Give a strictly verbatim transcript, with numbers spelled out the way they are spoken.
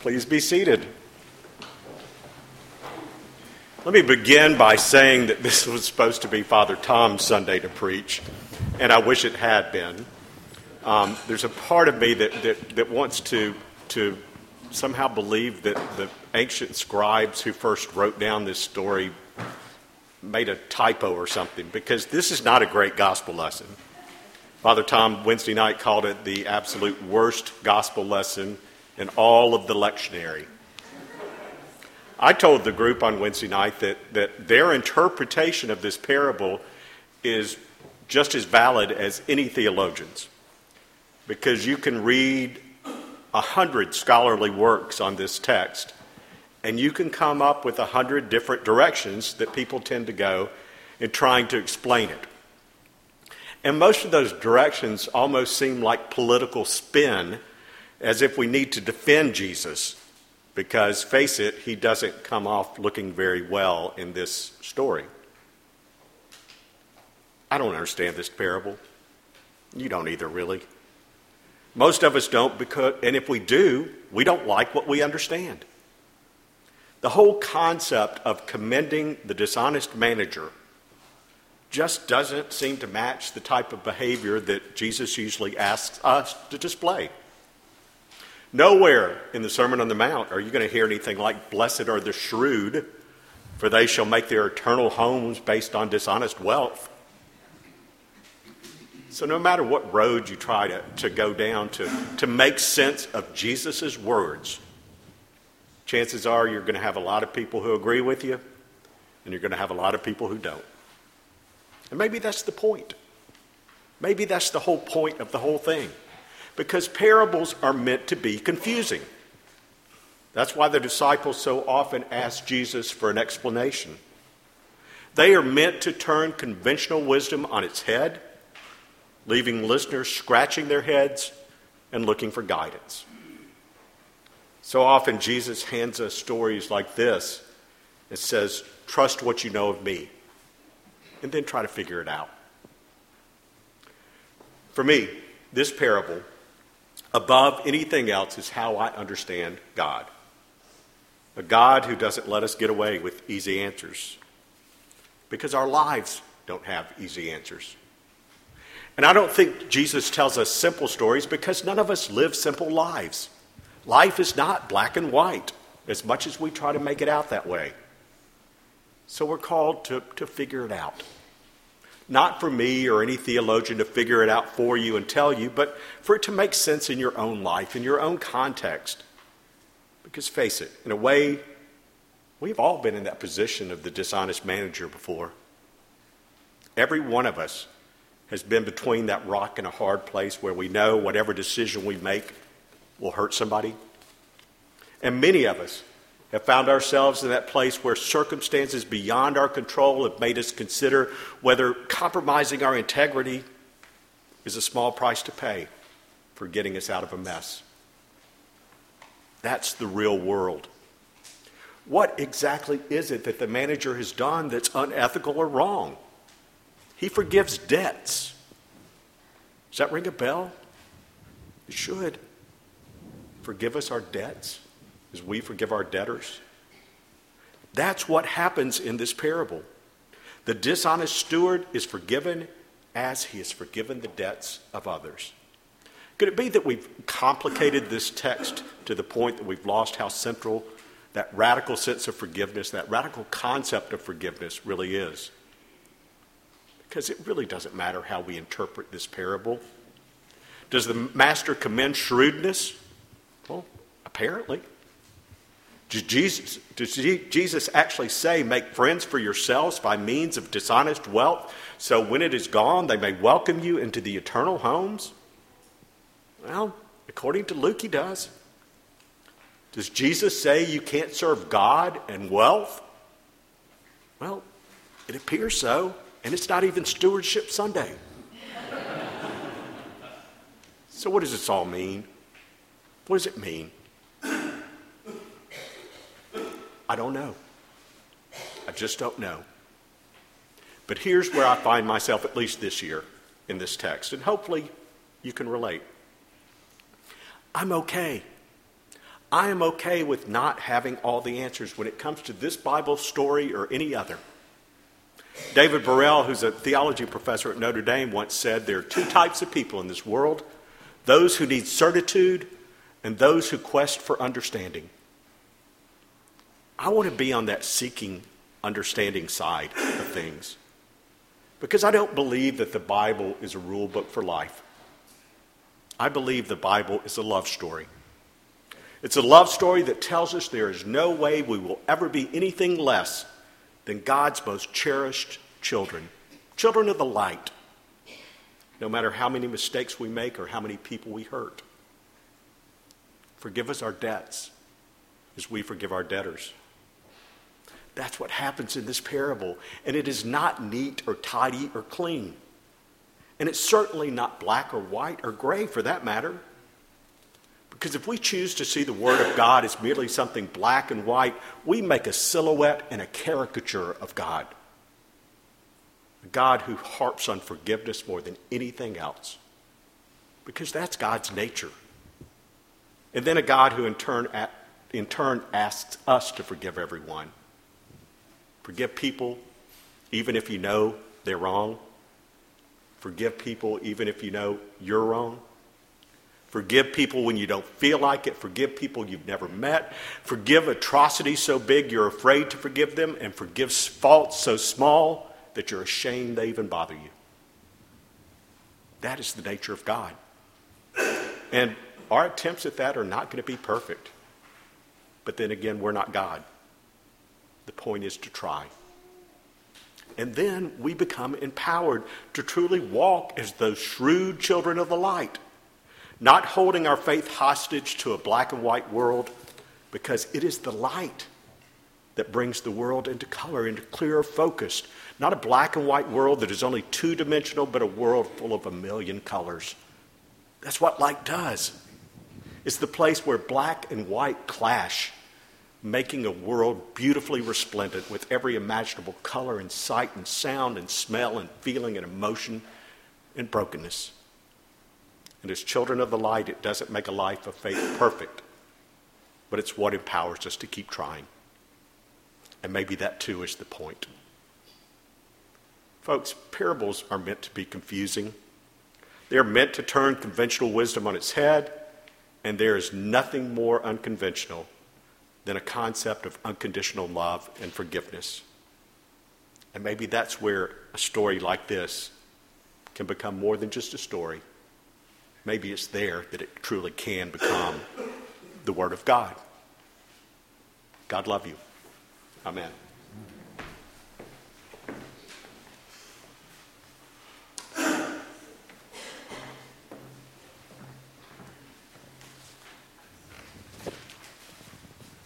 Please be seated. Let me begin by saying that this was supposed to be Father Tom's Sunday to preach, and I wish it had been. Um, there's a part of me that, that, that wants to, to somehow believe that the ancient scribes who first wrote down this story made a typo or something, because this is not a great gospel lesson. Father Tom Wednesday night called it the absolute worst gospel lesson in all of the lectionary. I told the group on Wednesday night that, that their interpretation of this parable is just as valid as any theologian's, because you can read a hundred scholarly works on this text, and you can come up with a hundred different directions that people tend to go in trying to explain it. And most of those directions almost seem like political spin, as if we need to defend Jesus, because, face it, he doesn't come off looking very well in this story. I don't understand this parable. You don't either, really. Most of us don't, because, and if we do, we don't like what we understand. The whole concept of commending the dishonest manager just doesn't seem to match the type of behavior that Jesus usually asks us to display. Nowhere in the Sermon on the Mount are you going to hear anything like, "Blessed are the shrewd, for they shall make their eternal homes based on dishonest wealth." So no matter what road you try to, to go down to, to make sense of Jesus' words, chances are you're going to have a lot of people who agree with you, and you're going to have a lot of people who don't. And maybe that's the point. Maybe that's the whole point of the whole thing. Because parables are meant to be confusing. That's why the disciples so often ask Jesus for an explanation. They are meant to turn conventional wisdom on its head, leaving listeners scratching their heads and looking for guidance. So often Jesus hands us stories like this. It says, "Trust what you know of me," and then try to figure it out. For me, this parable, above anything else, is how I understand God. A God who doesn't let us get away with easy answers, because our lives don't have easy answers. And I don't think Jesus tells us simple stories because none of us live simple lives. Life is not black and white, as much as we try to make it out that way. So we're called to, to figure it out. Not for me or any theologian to figure it out for you and tell you, but for it to make sense in your own life, in your own context. Because face it, in a way, we've all been in that position of the dishonest manager before. Every one of us has been between that rock and a hard place where we know whatever decision we make will hurt somebody. And many of us have found ourselves in that place where circumstances beyond our control have made us consider whether compromising our integrity is a small price to pay for getting us out of a mess. That's the real world. What exactly is it that the manager has done that's unethical or wrong? He forgives debts. Does that ring a bell? It should. Forgive us our debts as we forgive our debtors. That's what happens in this parable. The dishonest steward is forgiven as he has forgiven the debts of others. Could it be that we've complicated this text to the point that we've lost how central that radical sense of forgiveness, that radical concept of forgiveness really is? Because it really doesn't matter how we interpret this parable. Does the master commend shrewdness? Well, apparently. Does Jesus, does Jesus actually say, "Make friends for yourselves by means of dishonest wealth, so when it is gone, they may welcome you into the eternal homes"? Well, according to Luke, he does. Does Jesus say you can't serve God and wealth? Well, it appears so. And it's not even Stewardship Sunday. So what does this all mean? What does it mean? I don't know. I just don't know. But here's where I find myself, at least this year, in this text. And hopefully you can relate. I'm okay. I am okay with not having all the answers when it comes to this Bible story or any other. David Burrell, who's a theology professor at Notre Dame, once said there are two types of people in this world: those who need certitude and those who quest for understanding. I want to be on that seeking understanding side of things, because I don't believe that the Bible is a rule book for life. I believe the Bible is a love story. It's a love story that tells us there is no way we will ever be anything less than God's most cherished children, children of the light, no matter how many mistakes we make or how many people we hurt. Forgive us our debts as we forgive our debtors. That's what happens in this parable, and it is not neat or tidy or clean. And it's certainly not black or white or gray, for that matter. Because if we choose to see the Word of God as merely something black and white, we make a silhouette and a caricature of God. A God who harps on forgiveness more than anything else. Because that's God's nature. And then a God who in turn, in turn asks us to forgive everyone. Forgive people even if you know they're wrong. Forgive people even if you know you're wrong. Forgive people when you don't feel like it. Forgive people you've never met. Forgive atrocities so big you're afraid to forgive them. And forgive faults so small that you're ashamed they even bother you. That is the nature of God. And our attempts at that are not going to be perfect. But then again, we're not God. The point is to try. And then we become empowered to truly walk as those shrewd children of the light, not holding our faith hostage to a black and white world, because it is the light that brings the world into color, into clearer focus. Not a black and white world that is only two-dimensional, but a world full of a million colors. That's what light does. It's the place where black and white clash, making a world beautifully resplendent with every imaginable color and sight and sound and smell and feeling and emotion and brokenness. And as children of the light, it doesn't make a life of faith perfect, but it's what empowers us to keep trying. And maybe that too is the point. Folks, parables are meant to be confusing. They're meant to turn conventional wisdom on its head, and there is nothing more unconventional than a concept of unconditional love and forgiveness. And maybe that's where a story like this can become more than just a story. Maybe it's there that it truly can become the Word of God. God love you. Amen.